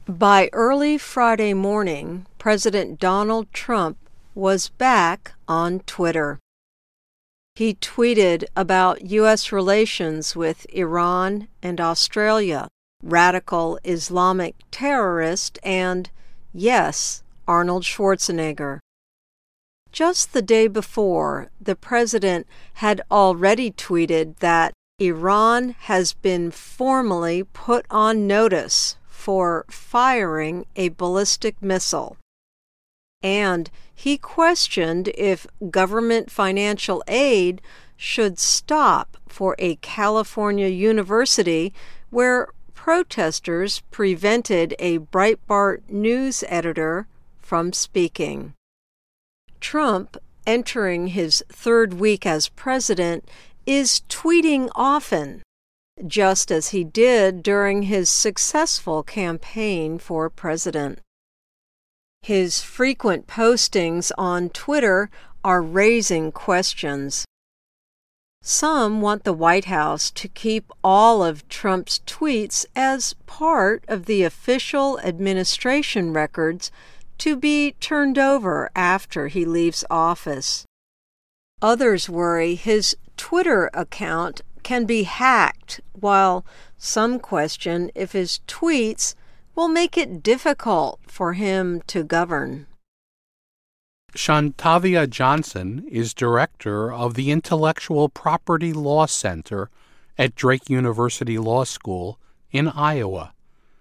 By early Friday morning, President Donald Trump was back on Twitter. He tweeted about U.S. relations with Iran and Australia, radical Islamic terrorist, and, yes, Arnold Schwarzenegger. Just the day before, the president had already tweeted that Iran has been formally put on notice for firing a ballistic missile. And he questioned if government financial aid should stop for a California university where protesters prevented a Breitbart news editor from speaking. Trump, entering his third week as president, is tweeting often, just as he did during his successful campaign for president. His frequent postings on Twitter are raising questions. Some want the White House to keep all of Trump's tweets as part of the official administration records to be turned over after he leaves office. Others worry his Twitter account can be hacked, while some question if his tweets will make it difficult for him to govern. Shantavia Johnson is director of the Intellectual Property Law Center at Drake University Law School in Iowa.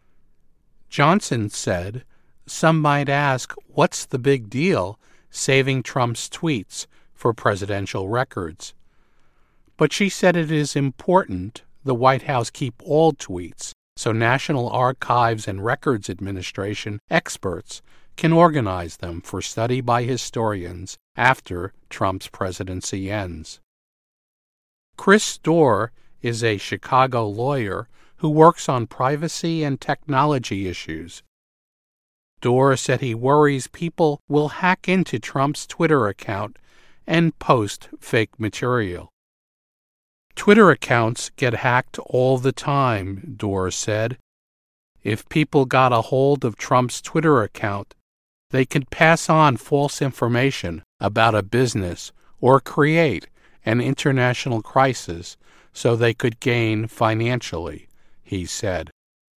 Johnson said, "Some might ask, what's the big deal saving Trump's tweets for presidential records?" But she said it is important the White House keep all tweets so National Archives and Records Administration experts can organize them for study by historians after Trump's presidency ends. Chris Doerr is a Chicago lawyer who works on privacy and technology issues. Doerr said he worries people will hack into Trump's Twitter account and post fake material. Twitter accounts get hacked all the time, Doerr said. If people got a hold of Trump's Twitter account, they could pass on false information about a business or create an international crisis so they could gain financially, he said.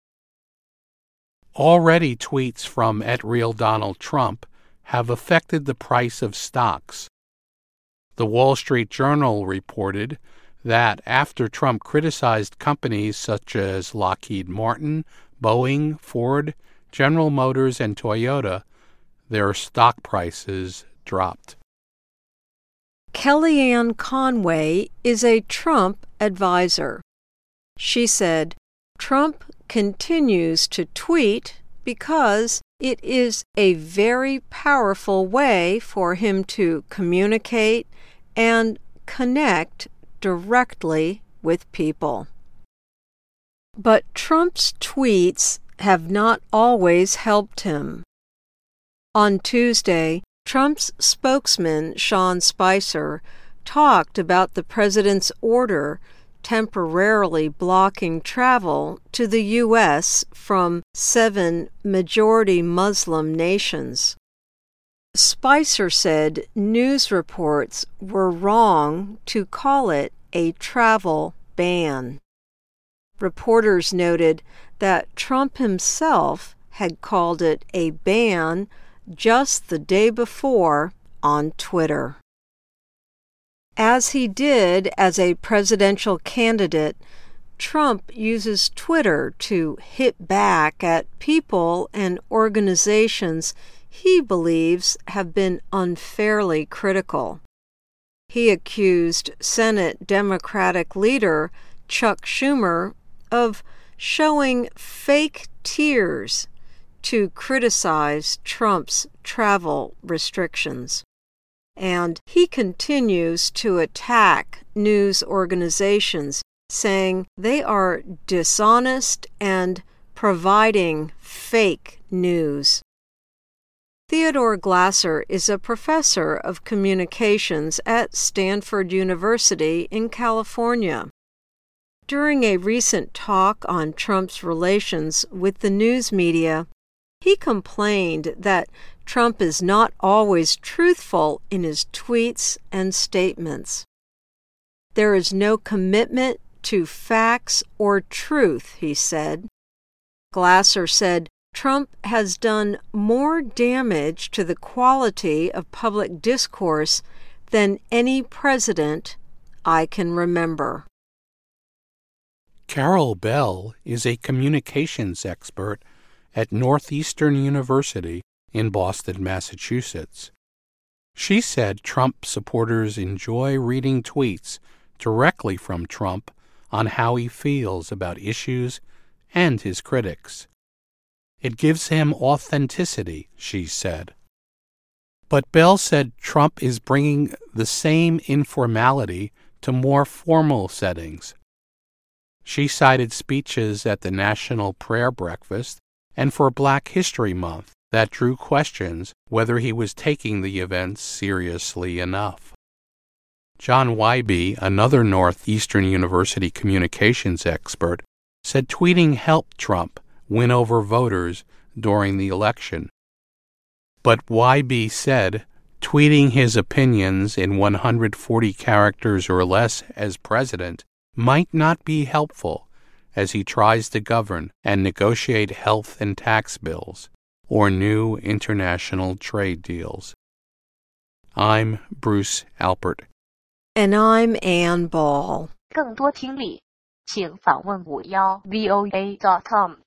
Already tweets from @RealDonaldTrump have affected the price of stocks. The Wall Street Journal reported that after Trump criticized companies such as Lockheed Martin, Boeing, Ford, General Motors, and Toyota, their stock prices dropped. Kellyanne Conway is a Trump advisor. She said, Trump continues to tweet because it is a very powerful way for him to communicate and connect directly with people. But Trump's tweets have not always helped him. On Tuesday, Trump's spokesman, Sean Spicer, talked about the president's order temporarily blocking travel to the U.S. from 7 majority Muslim nations. Spicer said news reports were wrong to call it a travel ban. Reporters noted that Trump himself had called it a ban just the day before on Twitter. As he did as a presidential candidate, Trump uses Twitter to hit back at people and organizations he believes have been unfairly critical. He accused Senate Democratic leader Chuck Schumer of showing fake tears to criticize Trump's travel restrictions. And he continues to attack news organizations, saying they are dishonest and providing fake news. Theodore Glasser is a professor of communications at Stanford University in California. During a recent talk on Trump's relations with the news media, He complained that Trump is not always truthful in his tweets and statements. There is no commitment to facts or truth, he said. Glasser said Trump has done more damage to the quality of public discourse than any president I can remember. Carol Bell is a communications expert at Northeastern University in Boston, Massachusetts. She said Trump supporters enjoy reading tweets directly from Trump on how he feels about issues and his critics. It gives him authenticity, she said. But Bell said Trump is bringing the same informality to more formal settings. She cited speeches at the National Prayer Breakfast and for Black History Month that drew questions whether he was taking the events seriously enough. John Wybie, another Northeastern University communications expert, said tweeting helped Trump win over voters during the election. But Wybie said tweeting his opinions in 140 characters or less as president might not be helpful as he tries to govern and negotiate health and tax bills or new international trade deals. I'm Bruce Alpert. And I'm Ann Ball. 更多听力，请访问51voa.com。